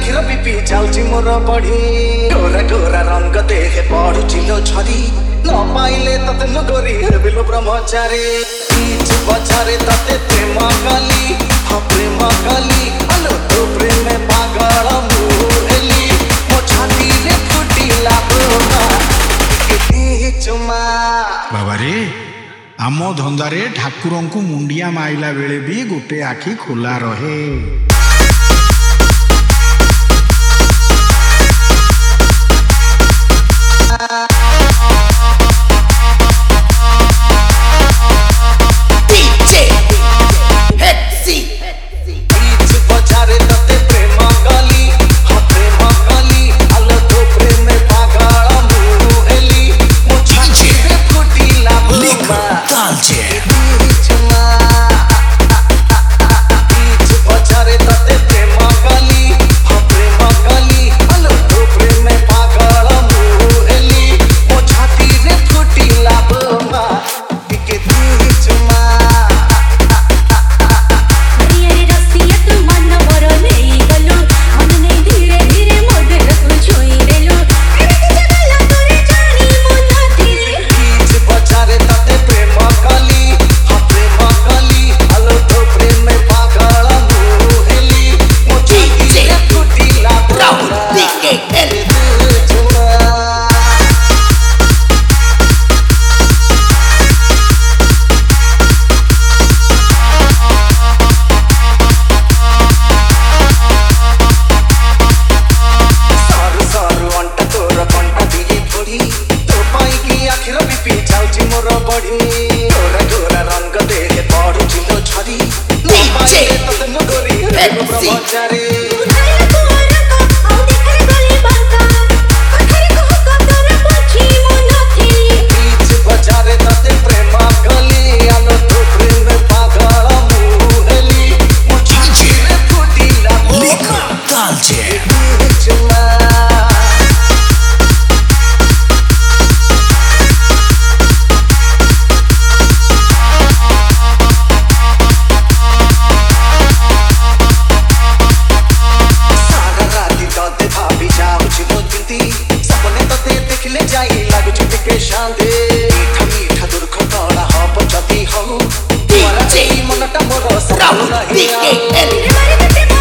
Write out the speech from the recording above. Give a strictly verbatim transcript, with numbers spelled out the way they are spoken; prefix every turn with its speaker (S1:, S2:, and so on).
S1: आखिर बीपी जाउची मोर बढ़ी गोरा गोरा रंग देहे पड़ुची लो छरी न पाइले तते नुगरी हेबिलो ब्रह्मचारी बीच बजारे तते प्रेम कली हाँ प्रेम कली अलो तो प्रेम पागल मुहेली मो छाती रे फुटिला बोमा के चुमा
S2: बाबा रे आम धंदारे ठाकुर को मुंडिया माइला बेले भी गोटे आखि खोला रहे। गोरा गोरा रंग देहे पड़ुची लो छरी न पाइले तते नुगरी हेबिलो ब्रह्मचारी शांति मीठा मीठा दुर्घटना हब जदी हो मनटा मोर सब नहीं